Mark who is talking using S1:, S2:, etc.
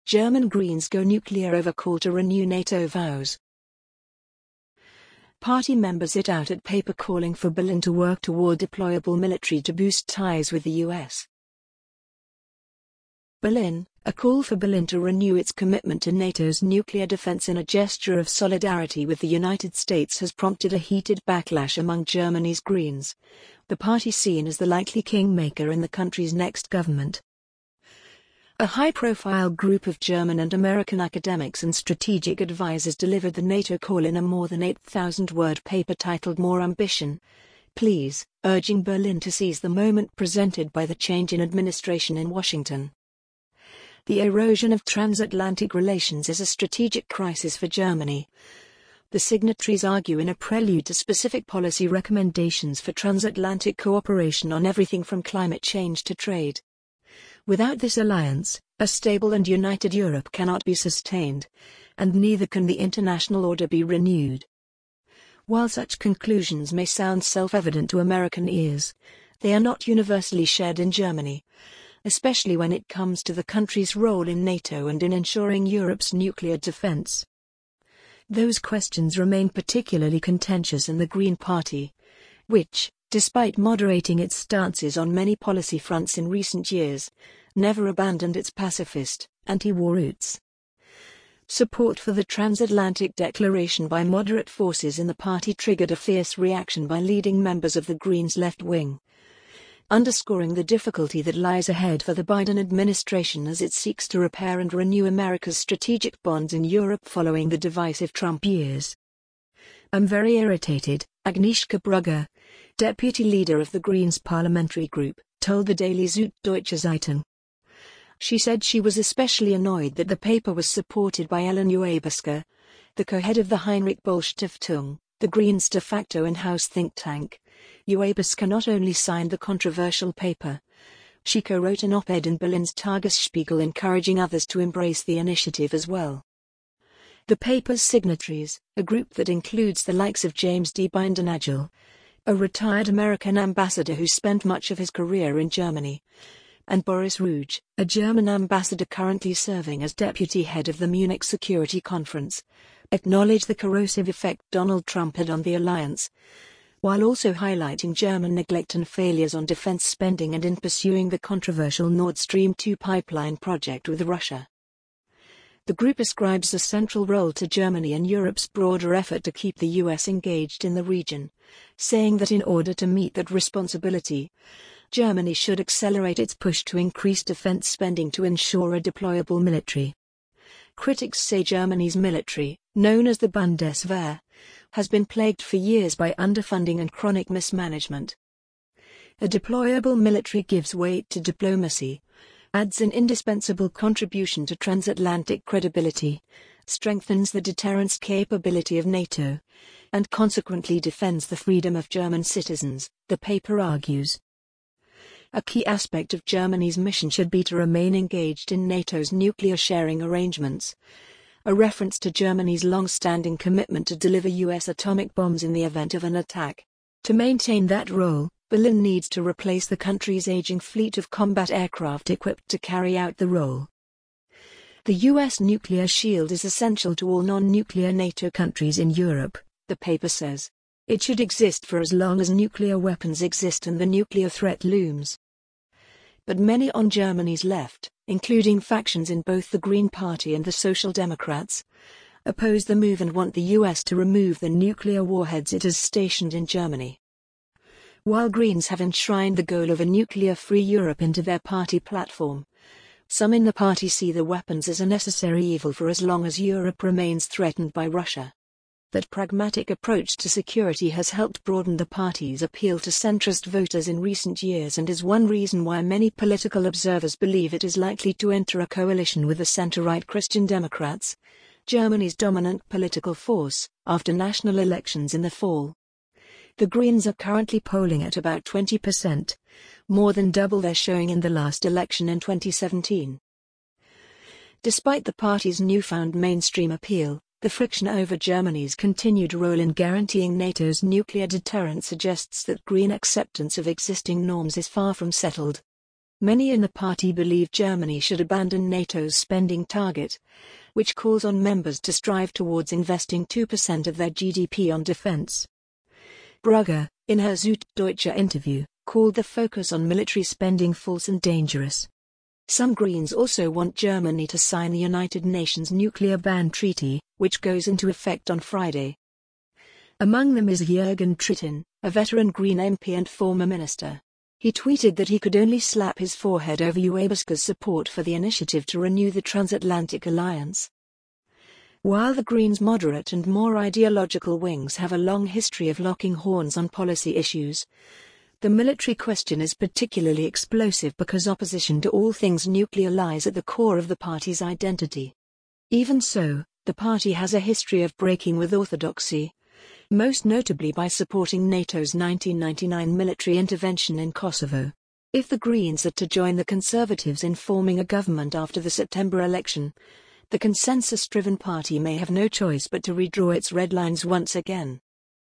S1: German Greens go nuclear over call to renew NATO vows. Party members hit out at paper calling for Berlin to work toward deployable military to boost ties with the US. Berlin, a call for Berlin to renew its commitment to NATO's nuclear defense in a gesture of solidarity with the United States has prompted a heated backlash among Germany's Greens, the party seen as the likely kingmaker in the country's next government. A high-profile group of German and American academics and strategic advisors delivered the NATO call in a more than 8,000-word paper titled More Ambition, Please, urging Berlin to seize the moment presented by the change in administration in Washington. The erosion of transatlantic relations is a strategic crisis for Germany. The signatories argue in a prelude to specific policy recommendations for transatlantic cooperation on everything from climate change to trade. Without this alliance, a stable and united Europe cannot be sustained, and neither can the international order be renewed. While such conclusions may sound self-evident to American ears, they are not universally shared in Germany, especially when it comes to the country's role in NATO and in ensuring Europe's nuclear defense. Those questions remain particularly contentious in the Green Party, which, despite moderating its stances on many policy fronts in recent years, never abandoned its pacifist, anti-war roots. Support for the transatlantic declaration by moderate forces in the party triggered a fierce reaction by leading members of the Greens' left wing, underscoring the difficulty that lies ahead for the Biden administration as it seeks to repair and renew America's strategic bonds in Europe following the divisive Trump years. "I'm very irritated," Agnieszka Brugger, deputy leader of the Greens parliamentary group, told the daily Süddeutsche Zeitung. She said she was especially annoyed that the paper was supported by Ellen Ueberska, the co-head of the Heinrich Böll Stiftung, the Greens' de facto in-house think tank. Ueberska not only signed the controversial paper, she co-wrote an op-ed in Berlin's Tagesspiegel encouraging others to embrace the initiative as well. The paper's signatories, a group that includes the likes of James D. Bindernagel, a retired American ambassador who spent much of his career in Germany, and Boris Ruge, a German ambassador currently serving as deputy head of the Munich Security Conference, acknowledged the corrosive effect Donald Trump had on the alliance, while also highlighting German neglect and failures on defense spending and in pursuing the controversial Nord Stream 2 pipeline project with Russia. The group ascribes a central role to Germany in Europe's broader effort to keep the US engaged in the region, saying that in order to meet that responsibility, Germany should accelerate its push to increase defense spending to ensure a deployable military. Critics say Germany's military, known as the Bundeswehr, has been plagued for years by underfunding and chronic mismanagement. A deployable military gives weight to diplomacy, adds an indispensable contribution to transatlantic credibility, strengthens the deterrence capability of NATO, and consequently defends the freedom of German citizens, the paper argues. A key aspect of Germany's mission should be to remain engaged in NATO's nuclear sharing arrangements, a reference to Germany's long-standing commitment to deliver US atomic bombs in the event of an attack. To maintain that role, Berlin needs to replace the country's aging fleet of combat aircraft equipped to carry out the role. The US nuclear shield is essential to all non-nuclear NATO countries in Europe, the paper says. It should exist for as long as nuclear weapons exist and the nuclear threat looms. But many on Germany's left, including factions in both the Green Party and the Social Democrats, oppose the move and want the US to remove the nuclear warheads it has stationed in Germany. While Greens have enshrined the goal of a nuclear-free Europe into their party platform, some in the party see the weapons as a necessary evil for as long as Europe remains threatened by Russia. That pragmatic approach to security has helped broaden the party's appeal to centrist voters in recent years and is one reason why many political observers believe it is likely to enter a coalition with the center-right Christian Democrats, Germany's dominant political force, after national elections in the fall. The Greens are currently polling at about 20%, more than double their showing in the last election in 2017. Despite the party's newfound mainstream appeal, the friction over Germany's continued role in guaranteeing NATO's nuclear deterrent suggests that Green acceptance of existing norms is far from settled. Many in the party believe Germany should abandon NATO's spending target, which calls on members to strive towards investing 2% of their GDP on defense. Brugger, in her Süddeutsche interview, called the focus on military spending false and dangerous. Some Greens also want Germany to sign the United Nations nuclear ban treaty, which goes into effect on Friday. Among them is Jürgen Trittin, a veteran Green MP and former minister. He tweeted that he could only slap his forehead over UABSK's support for the initiative to renew the transatlantic alliance. While the Greens' moderate and more ideological wings have a long history of locking horns on policy issues, the military question is particularly explosive because opposition to all things nuclear lies at the core of the party's identity. Even so, the party has a history of breaking with orthodoxy, most notably by supporting NATO's 1999 military intervention in Kosovo. If the Greens are to join the Conservatives in forming a government after the September election, the consensus-driven party may have no choice but to redraw its red lines once again.